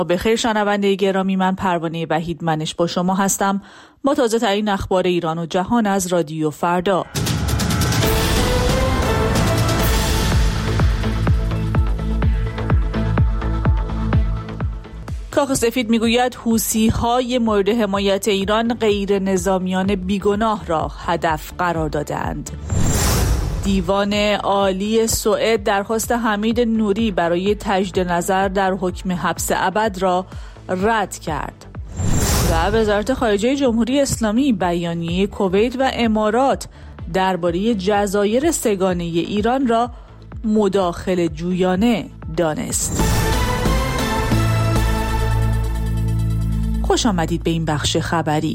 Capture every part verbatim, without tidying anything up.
بخیر شنونده گرامی، من پروانه وحید منش با شما هستم با تازه ترین اخبار ایران و جهان از رادیو فردا. کاخ سفید میگوید حوثی‌های مورد حمایت ایران غیر نظامیان بیگناه را هدف قرار دادند. دیوان عالی سوئد درخواست حمید نوری برای تجدید نظر در حکم حبس ابد را رد کرد. و وزارت خارجه جمهوری اسلامی بیانیه کویت و امارات درباره جزایر سه‌گانه ایران را مداخله جویانه دانست. خوش آمدید به این بخش خبری.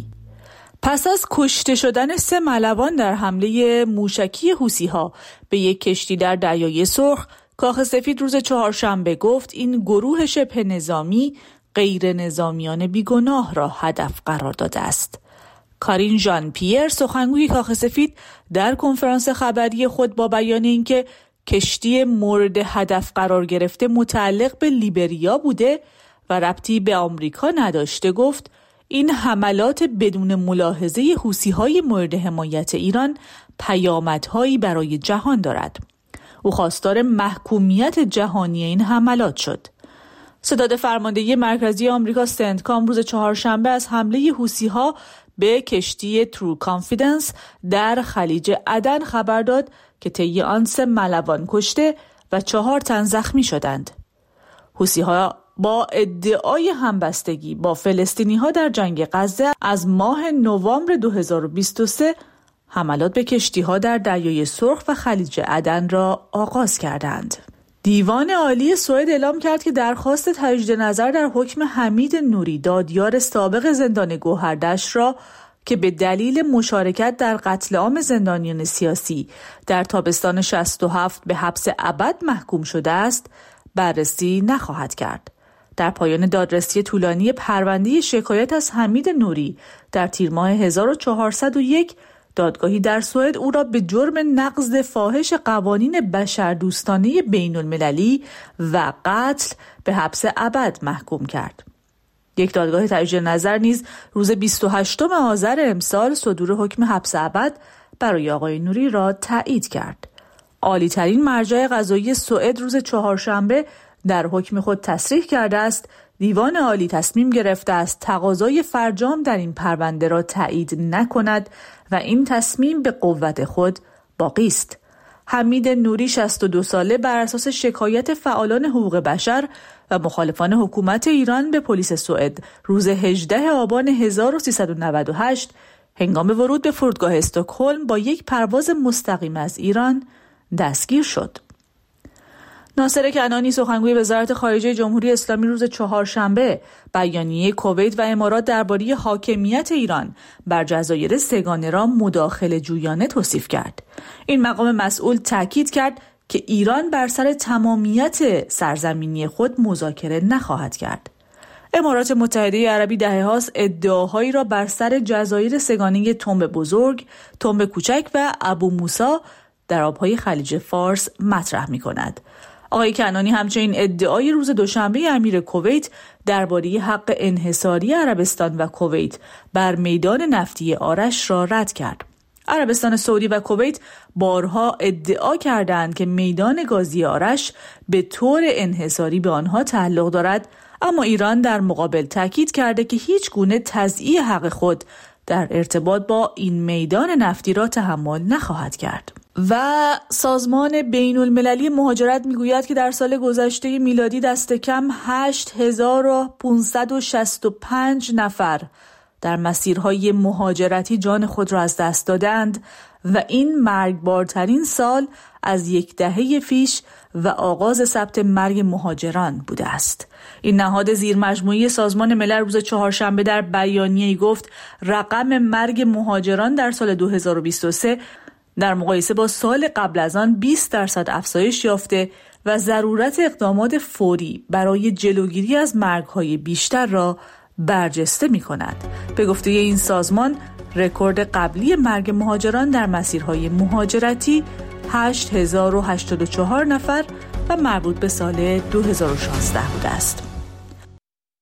پس از کشته شدن سه ملوان در حمله موشکی حوثی‌ها به یک کشتی در دریای سرخ، کاخ سفید روز چهارشنبه گفت این گروه شبه نظامی غیر نظامیان بیگناه را هدف قرار داده است. کارین ژان پیر، سخنگوی کاخ سفید، در کنفرانس خبری خود با بیان اینکه کشتی مورد هدف قرار گرفته متعلق به لیبریا بوده و ربطی به آمریکا نداشته، گفت این حملات بدون ملاحظه حوثی‌های مورد حمایت ایران پیامدهایی برای جهان دارد. او خواستار محکومیت جهانی این حملات شد. ستاد فرماندهی مرکزی آمریکا سنتکام روز چهارشنبه از حمله حوثی‌ها به کشتی ترو کانفیدنس در خلیج عدن خبر داد که طی آن سه ملوان کشته و چهار تن زخمی شدند. حوثی‌ها با ادعای همبستگی با فلسطینی‌ها در جنگ غزه از ماه نوامبر دو هزار و بیست و سه حملات به کشتی‌ها در دریای سرخ و خلیج عدن را آغاز کردند. دیوان عالی سوئد اعلام کرد که درخواست تجدید نظر در حکم حمید نوری، دادیار سابق زندان گوهردشت را که به دلیل مشارکت در قتل عام زندانیان سیاسی در تابستان شصت و هفت به حبس ابد محکوم شده است، بررسی نخواهد کرد. در پایان دادرسی طولانی پرونده شکایت از حمید نوری در تیر ماه هزار و چهارصد و یک، دادگاهی در سوئد او را به جرم نقض فاحش قوانین بشردوستانه بین المللی و قتل به حبس ابد محکوم کرد. یک دادگاه تجدید نظر نیز روز بیست و هشتم آذر امسال صدور حکم حبس ابد برای آقای نوری را تایید کرد. عالی ترین مرجع قضایی سوئد روز چهارشنبه در حکم خود تصریح کرده است دیوان عالی تصمیم گرفته است تقاضای فرجام در این پرونده را تایید نکند و این تصمیم به قوت خود باقی است. حمید نوری شصت و دو ساله بر اساس شکایت فعالان حقوق بشر و مخالفان حکومت ایران به پلیس سوئد روز هجدهم آبان هزار و سیصد و نود و هشت هنگام ورود به فرودگاه استکهلم با یک پرواز مستقیم از ایران دستگیر شد. ناصر کنعانی، سخنگوی وزارت خارجه جمهوری اسلامی، روز چهارشنبه بیانیه کویت و امارات درباره حاکمیت ایران بر جزایر سه‌گانه را مداخله جویانه توصیف کرد. این مقام مسئول تاکید کرد که ایران بر سر تمامیت سرزمینی خود مذاکره نخواهد کرد. امارات متحده عربی دهه‌هاست ادعاهایی را بر سر جزایر سه‌گانه تنب بزرگ، تنب کوچک و ابو موسی در آبهای خلیج فارس مطرح می‌کند. آقای کنعانی همچنین ادعای روز دوشنبه امیر کویت درباره حق انحصاری عربستان و کویت بر میدان نفتی آرش را رد کرد. عربستان سعودی و کویت بارها ادعا کردند که میدان گازی آرش به طور انحصاری به آنها تعلق دارد، اما ایران در مقابل تاکید کرده که هیچ گونه تضییع حق خود در ارتباط با این میدان نفتی را تحمل نخواهد کرد. و سازمان بین المللی مهاجرت میگوید که در سال گذشته میلادی دست کم هشت هزار و پانصد و شصت و پنج نفر در مسیرهای مهاجرتی جان خود را از دست دادند و این مرگبارترین سال از یک دهه پیش و آغاز ثبت مرگ مهاجران بوده است. این نهاد زیرمجموعی سازمان ملل روز چهارشنبه در بیانیه‌ای گفت رقم مرگ مهاجران در سال دو هزار و بیست و سه در مقایسه با سال قبل از آن بیست درصد افزایش یافته و ضرورت اقدامات فوری برای جلوگیری از مرگ‌های بیشتر را برجسته می‌کند. به گفته این سازمان رکورد قبلی مرگ مهاجران در مسیرهای مهاجرتی هشت هزار و هشتاد و چهار نفر و مربوط به سال دو هزار و شانزده بوده است.